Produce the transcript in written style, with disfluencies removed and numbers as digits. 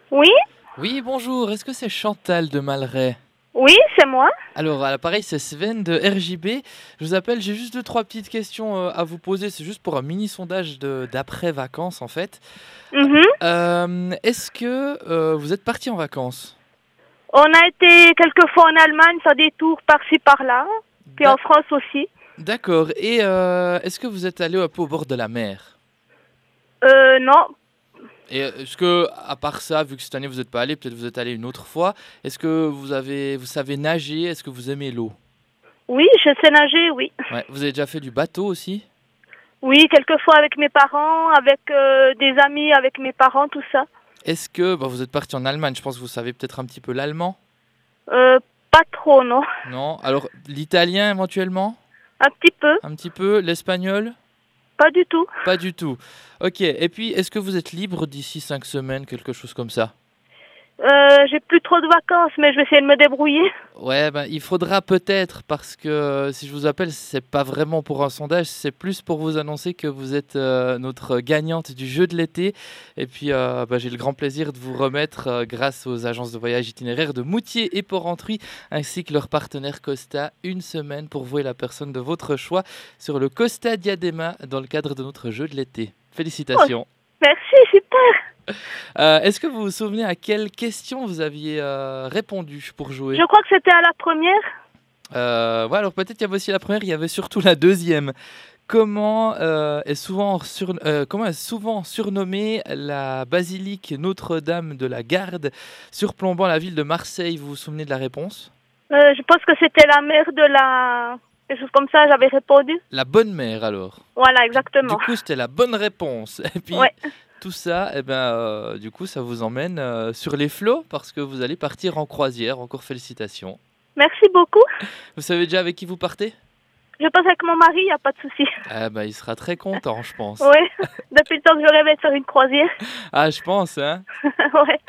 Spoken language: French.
Oui, Oui, bonjour, est-ce que c'est Chantal de Malray? oui, c'est moi. Alors, à l'appareil, c'est Sven de RJB. Je vous appelle, j'ai juste deux, trois petites questions à vous poser. C'est juste pour un mini sondage d'après-vacances, en fait. Mhm. Est-ce que vous êtes parti en vacances? On a été quelques fois en Allemagne, faire des tours par-ci par-là, puis en D'a- France aussi. D'accord. Et est-ce que vous êtes allé un peu au bord de la mer? Non, Et est-ce que, à part ça, vu que cette année vous n'êtes pas allé, peut-être vous êtes allé une autre fois, est-ce que vous savez nager? Est-ce que vous aimez l'eau? oui, je sais nager, oui. Ouais. Vous avez déjà fait du bateau aussi? Oui, quelques fois avec mes parents, avec des amis, avec mes parents, tout ça. Est-ce que vous êtes parti en Allemagne? Je pense que vous savez peut-être un petit peu l'allemand? Euh, Pas trop, non. Non? Alors l'italien éventuellement? Un petit peu, Un petit peu? L'espagnol? pas du tout. Pas du tout. OK, et puis est-ce que vous êtes libre d'ici 5 semaines, quelque chose comme ça? J'ai plus trop de vacances, mais je vais essayer de me débrouiller. Ouais, il faudra peut-être parce que si je vous appelle, c'est pas vraiment pour un sondage, c'est plus pour vous annoncer que vous êtes notre gagnante du jeu de l'été. Et puis, j'ai le grand plaisir de vous remettre, grâce aux agences de voyage itinéraires de Moutier et Porrentruy, ainsi que leur partenaire Costa, une semaine pour vous et la personne de votre choix sur le Costa Diadema dans le cadre de notre jeu de l'été. Oh, Félicitations. merci, super. Est-ce que vous vous souvenez à quelle question vous aviez répondu pour jouer? Je crois que c'était à la première. Ouais, alors peut-être qu'il y avait aussi la première, il y avait surtout la deuxième. Comment est souvent surnommée la basilique Notre-Dame de la Garde, surplombant la ville de Marseille? Vous vous souvenez de la réponse? Je pense que c'était la mère de la... Quelque chose comme ça, j'avais répondu. La bonne mère, alors. Voilà, Du exactement. coup, c'était la bonne réponse. Et puis, Ouais. tout ça, du coup, ça vous emmène sur les flots parce que vous allez partir en croisière. Encore félicitations. Merci beaucoup. Vous savez déjà avec qui vous partez? Je passe avec mon mari, il n'y a pas de souci. Il sera très content, je pense. Ouais. Depuis le temps que je rêvais de faire une croisière. Ah, je pense, hein. Ouais.